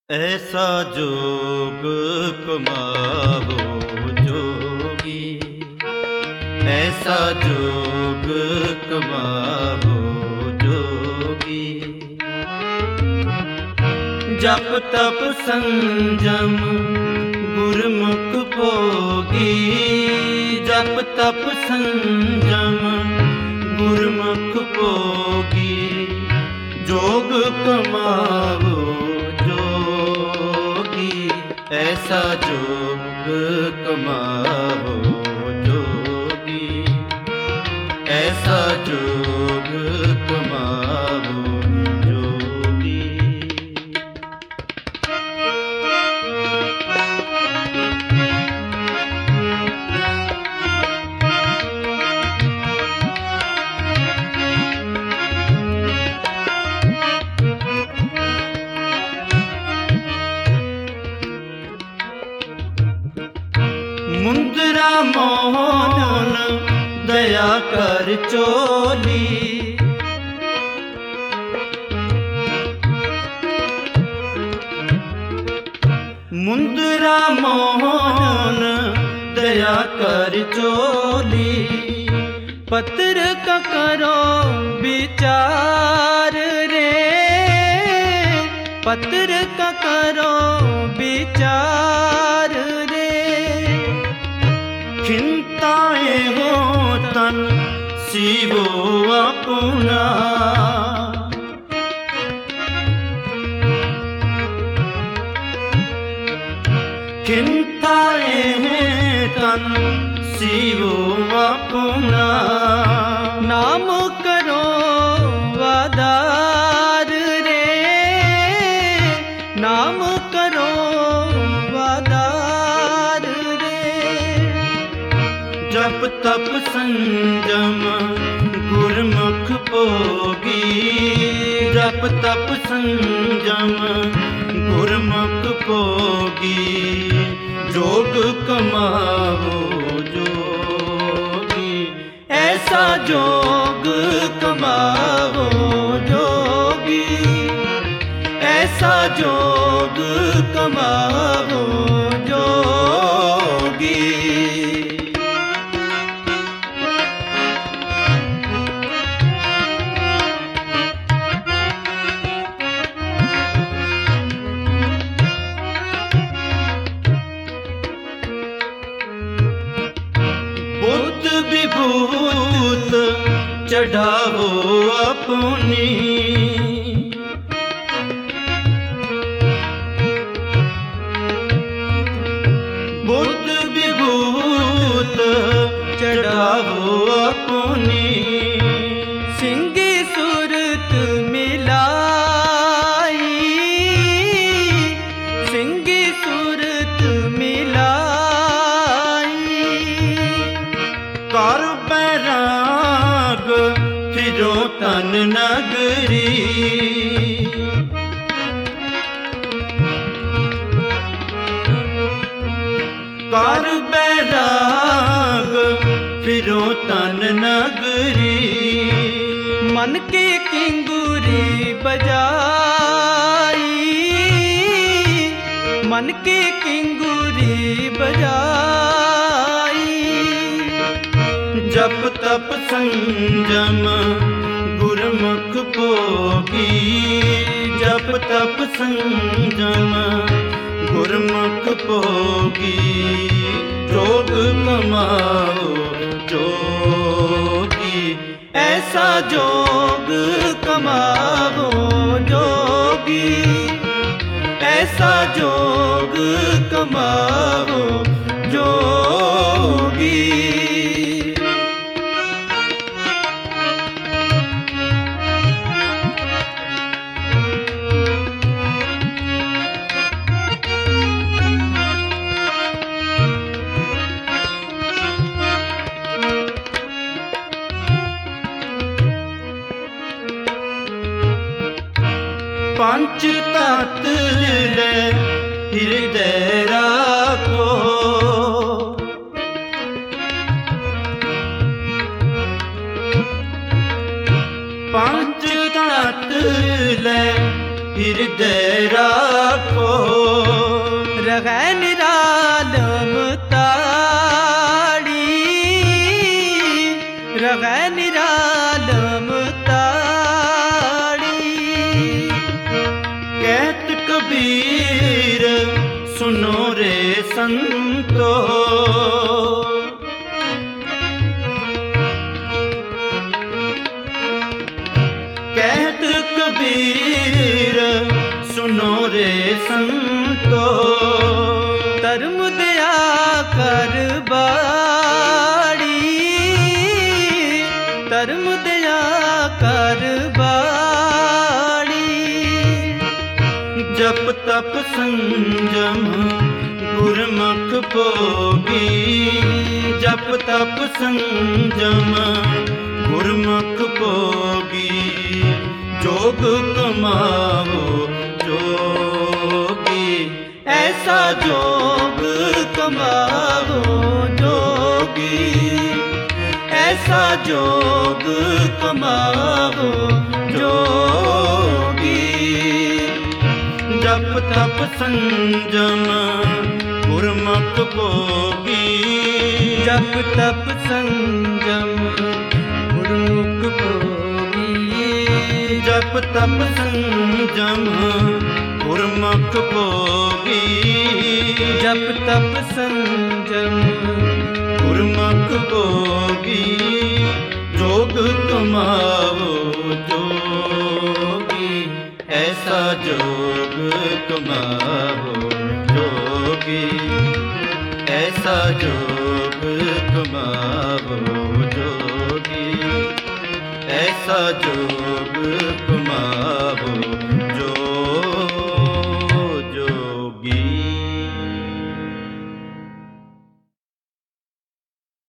ऐसा जोग कमाओ जोगी, ऐसा जोग कमाओ जोगी। जप तप संयम गुरमुख भोगी, जप तप संयम गुरमुख भोगी। जोग कमाओ ऐसा जोग कमाओ जोगी, ऐसा जोग कमाओ जोगी। मुंदरा मोहन दया कर चोली, मुंदरा मोहन दया कर चोली। पत्र का करो विचार रे, पत्र का करो विचार रे। खिंताए हो तन शिवो अपना, खिंताए हैं तन शिवो अपना। नाम करो आधार रे, नाम करो आधार रे। जप तप संयम गुरमुख भोगी, जप तप संयम गुरमुख भोगी। जोग कमाओ जोगी, ऐसा जोग कमाओ जोगी, ऐसा जोग कमाओ जोगी। विभूत चढ़ाओ अपनी, बुद्ध विभूत चढ़ाओ अपनी। सिंगी सूरत मिलाई, सिंगी सूरत मिलाई। कर बैराग फिरो तन नगरी, कर बैराग फिरो तन नगरी। मन की किंगुरी बजाई, मन की किंगुरी बजाई। जप तप संयम गुरमुख भोगी, जप तप संयम गुरमुख भोगी। जोग कमाओ जोगी, ऐसा जोग कमाओ जोगी, ऐसा जोग कमाओ जोगी। पंच तत्व हृदय राखो, पंच तत्व ਹਿਰਦੈ ਰਾਖੋ। ਰਹੈ ਨਿਰਾਲਮ ਤਾੜੀ, ਰਹੈ ਨਿਰਾਲਮ ਤਾੜੀ। ਕਹਿਤ ਕਬੀਰ ਸੁਨੋ ਰੇ ਸੰਤੋ, ਕਹਿਤ ਕਬੀਰ ਸੁਨੋ ਰੇ ਸੰਤੋ। ਧਰਮ ਦਿਆ ਕਰ ਬਾੜੀ, ਧਰਮ ਦਿਆ ਕਰ ਬਾੜੀ। ਜਪ ਤਪ ਸੰਜਮ ਗੁਰਮੁਖ ਭੋਗੀ, ਜਪ ਤਪ ਸੰਜਮ ਗੁਰਮੁਖ ਭੋਗੀ। ਜੋਗ ਕਮਾਵੋ ਜੋਗੀ, ਐਸਾ ਜੋਗ ਕਮਾਵੋ ਜੋਗੀ, ਐਸਾ ਜੋਗ ਕਮਾਵੋ ਜੋਗੀ। ਜਪ ਤਪ ਸੰਜਮ ਗੁਰਮੁਖ ਭੋਗੀ, ਜਪ ਤਪ ਸੰਜਮ ਗੁਰਮੁਖ ਭੋਗੀ। ਜਪ ਤਪ ਸੰਜਮ ਗੁਰਮੁਖ ਭੋਗੀ। ਜਪ ਤਪ ਸੰਜਮ ਗੁਰਮੁਖ ਭੋਗੀ। ਜੋਗ ਕਮਾਵੋ ਜੋਗੀ, ਐਸਾ ਜੋਗ ਕਮਾਵੋ ਜੋਗੀ, ਐਸਾ ਜੋਗ ਕਮਾਵੋ ਜੋਗੀ, ਐਸਾ ਜੋਗ ਕਮਾਵੋ